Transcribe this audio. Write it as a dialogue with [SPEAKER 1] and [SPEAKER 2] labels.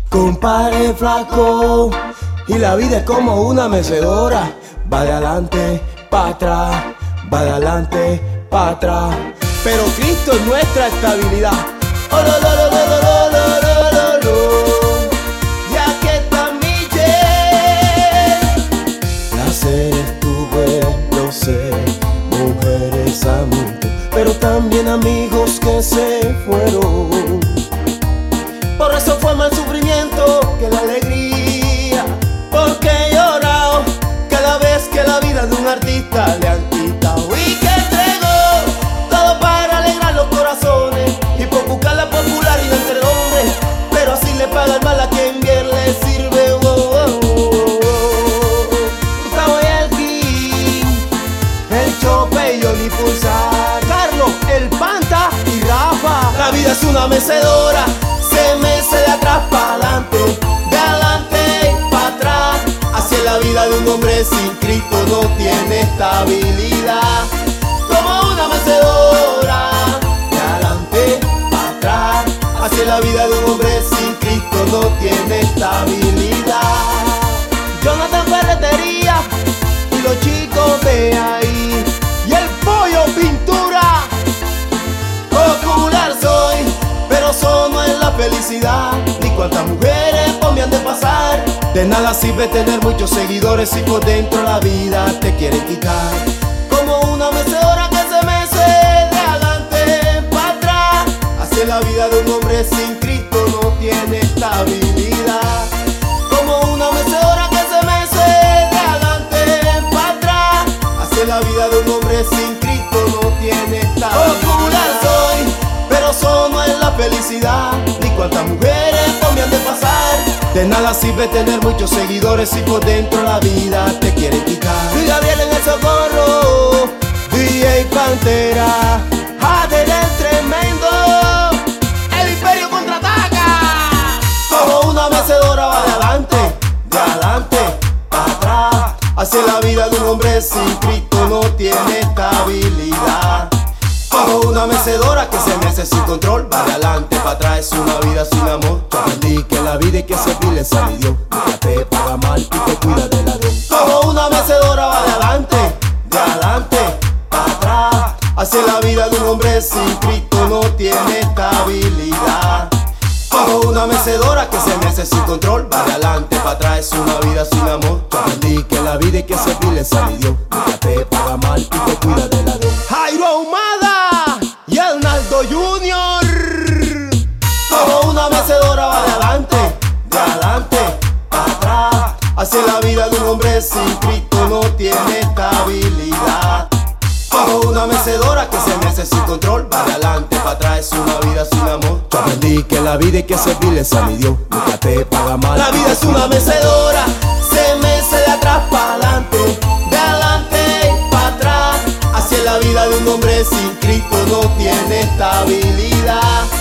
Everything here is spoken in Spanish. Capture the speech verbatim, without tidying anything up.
[SPEAKER 1] Compadre flaco, y la vida es como una mecedora. Va de adelante, pa' atrás, va de adelante, pa' atrás. Pero Cristo es nuestra estabilidad. Oh, lo, lo, lo, lo, lo, lo, lo, lo, lo. Y aquí está Michelle. Placeres tuve, lo sé, mujeres amigos, pero también amigos que se fueron. Por eso fue más sufrimiento que la alegría, porque he llorado cada vez que la vida de un artista le han quitado. Y que entregó todo para alegrar los corazones y por buscar la popularidad entre hombres, pero así le paga el mal a quien bien le sirve. Oh, oh, oh, oh. Gustavo Elkin, el Chope y Johnny Pulsar, Carlos, el Panta y Rafa. La vida es una mecedora, se mece de atrás para adelante, de adelante para atrás. Así es la vida de un hombre sin Cristo, no tiene estabilidad. Como una mecedora, de adelante para atrás. Así es la vida de un hombre sin Cristo, no tiene estabilidad. Jonathan Ferretería y los chicos de ahí, y el Pollo Pintura. Popular soy, pero eso no es la felicidad, ni cuántas mujeres por mí han de pasar. De nada sirve tener muchos seguidores si por dentro la vida te quieren quitar. Como una mecedora que se mece de adelante para atrás. Así es la vida de un hombre sin Cristo, no tiene estabilidad. Como una mecedora que se mece de adelante para atrás. Así es la vida de un hombre sin Cristo, no tiene estabilidad. Popular soy, pero eso no es la felicidad, ni cuántas mujeres por mí han de pasar. De nada sirve tener muchos seguidores si por dentro la vida te quieren quitar. Luis Gabriel en el socorro, D J Pantera, Jader el tremendo, el imperio contraataca. Como una mecedora va de adelante, de adelante para atrás. Así es la vida de un hombre sin Cristo, no tiene estabilidad. Como una mecedora que se mece sin control, va de adelante para atrás, es una vida sin amor. Yo aprendí que la vida hay que servirle a mi Dios, nunca te paga mal y te cuida del ladrón. Como una mecedora va de adelante, de adelante para atrás. Así es la vida de un hombre sin Cristo, no tiene estabilidad. Como una mecedora que se mece sin control, va de adelante para atrás, es una vida sin amor. Yo aprendí que la vida hay que servirle a mi Dios, nunca te paga mal y te cuida del ladrón. Jairo Ahumada y Arnaldo Junior. Como una mecedora va de adelante, de adelante para atrás. Así es la vida de un hombre sin Cristo, no tiene estabilidad. Como una mecedora que se mece sin control, va de adelante para atrás, es una vida sin amor. Yo aprendí que la vida hay que servirle a mi Dios, nunca te paga mal. La vida es una mecedora, se mece de atrás para adelante, de adelante para atrás. Así es la vida de un hombre sin Cristo, no tiene estabilidad.